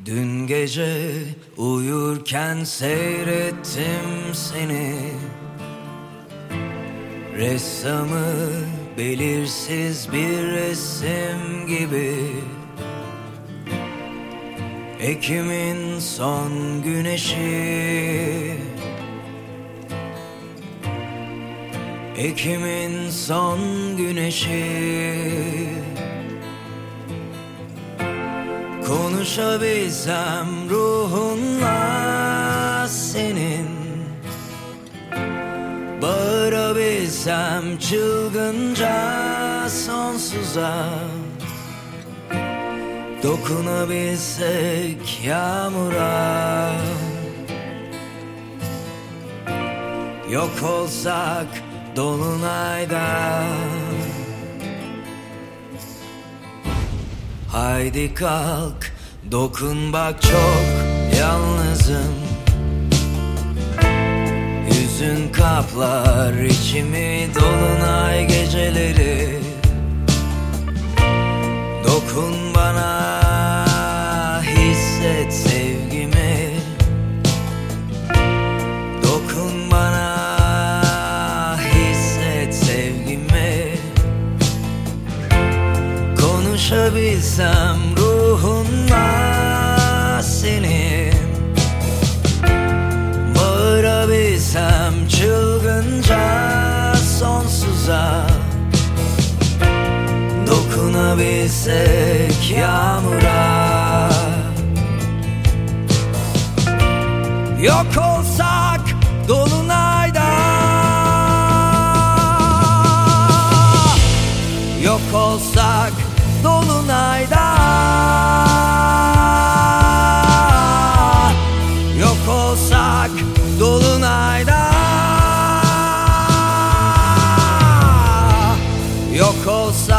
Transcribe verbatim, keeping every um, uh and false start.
Dün gece uyurken seyrettim seni, ressamı belirsiz bir resim gibi. Ekim'in son güneşi, Ekim'in son güneşi. Konuşabilsem ruhunla senin, bağırabilsem çılgınca sonsuza, dokunabilsek yağmura, yok olsak dolunayda. Haydi kalk, dokun bak, çok yalnızım. Yüzün kaplar içimi dolunay geceleri. Dokun bana, hisset sevgimi. Dokun bana, hisset sevgimi. Konuşabilsem ruhunla senin, bağırabilsem çılgınca sonsuza, dokunabilsek yağmura, yok olsak dolunayda, yok olsak dolunayda, yok olsak dolunayda, yok olsak